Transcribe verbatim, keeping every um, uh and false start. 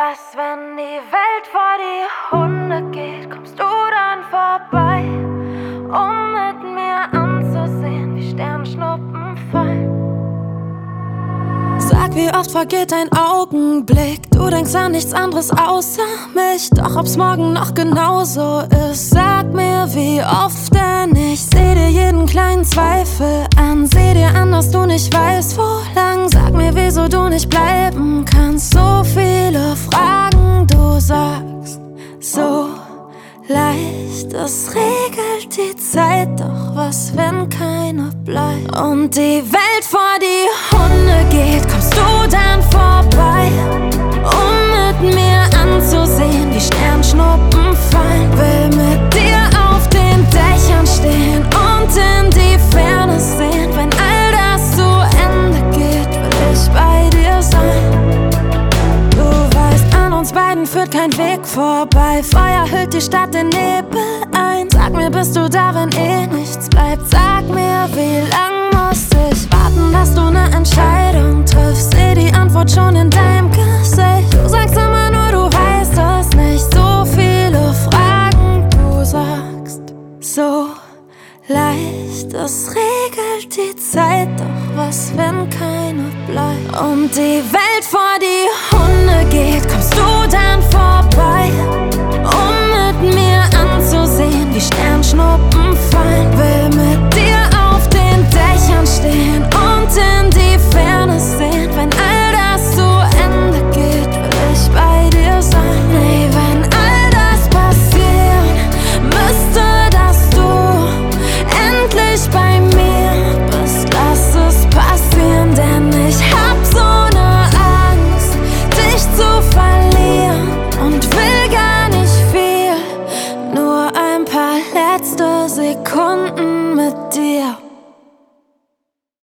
Was, wenn die Welt vor die Hunde geht? Kommst du dann vorbei, um mit mir anzusehen, wie Sternschnuppen fallen? Sag, wie oft vergeht ein Augenblick? Du denkst an nichts anderes außer mich. Doch ob's morgen noch genauso ist, sag mir, wie oft denn ich seh dir jeden kleinen Zweifel an. Seh dir an, dass du nicht weißt, wo lang. Sag mir, wieso du nicht bleiben kannst. So viele Fragen, du sagst so leicht, es regelt die Zeit. Doch was, wenn keiner bleibt? Und die Welt vor die Hunde geht, kommst du dann vorbei, um mit mir anzusehen, wie Sternschnuppen fallen? Will mit dir auf den Dächern stehen und in die Ferne sehen. Wenn all das zu Ende geht, will ich bei dir sein. Du weißt, an uns beiden führt kein Weg vorbei. Feuer hüllt die Stadt in Nebel ein. Sag mir, bist du da, wenn eh nichts bleibt? Sag mir, wie lang muss ich warten, dass du ne Entscheidung triffst? Seh die Antwort schon in deinem Gesicht. Du sagst immer nur, du weißt es nicht. So viele Fragen, du sagst so leicht, es regelt die Zeit. Doch was, wenn keiner bleibt? Und die Welt vor die Hunde geht, kommst du dann vorbei, um mit mir anzusehen, wie Sternschnuppen fallen? Will mit dir auf den Dächern stehen und in die Ferne sehen. Wenn all das zu Ende geht, will ich bei dir sein. Nee, wenn all das passiert, müsste, dass du endlich bei mir bist. Lass es passieren, denn ich hab so ne Angst, dich zu verlieren, und will gar nicht viel, nur ein paar letzte Sekunden mit dir.